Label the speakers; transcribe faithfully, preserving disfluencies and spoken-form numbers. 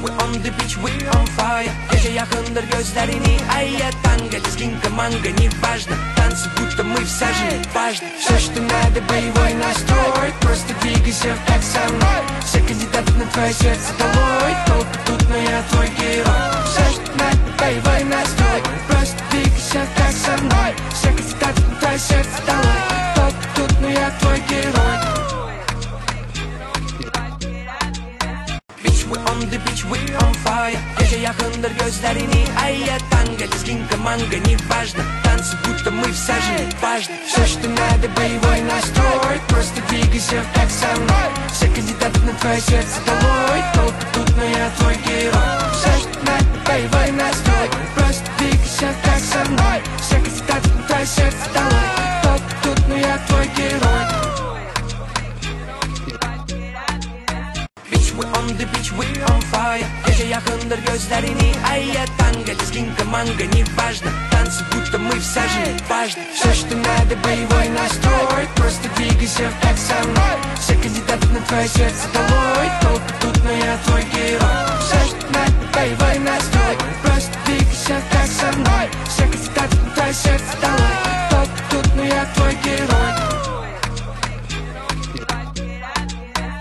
Speaker 1: we on the beach, we on fire. Gece yakındır gözlerini ayya танго, лезгинка, манго, не важно. Танцы, будто мы вся жизнь важно. Все, что надо, боевой настрой. Просто двигайся как со мной. Все кандидаты на твое сердце долой. Толпы тут, но я твой герой. Все, что надо, боевой настрой. Просто двигайся как со мной. Все кандидаты на твое сердце долой. Толпы тут, но я твой герой. We on the beach, we on fire. Gece yakındır gözlerini ayya танго, лезгинка, манго, не важно. Танцы, будто мы вся жизнь важно. Все, что надо, боевой настрой. Просто двигайся как со мной. Все кандидаты на твое сердце долой. Толпы тут, но я твой герой. Все, что надо, боевой настрой. Просто двигайся как со мной. Все кандидаты на твое сердце долой. Толпы тут, но я твой герой. We on the beach, we on fire. Gece yakındır gözlerini ayya танго, лезгинка, манго, не важно. Танцы, будто мы вся жизнь важно. Все, что надо, боевой настрой. Просто двигайся как со мной. Все кандидаты на твое сердце долой. Толпы тут, но я твой герой.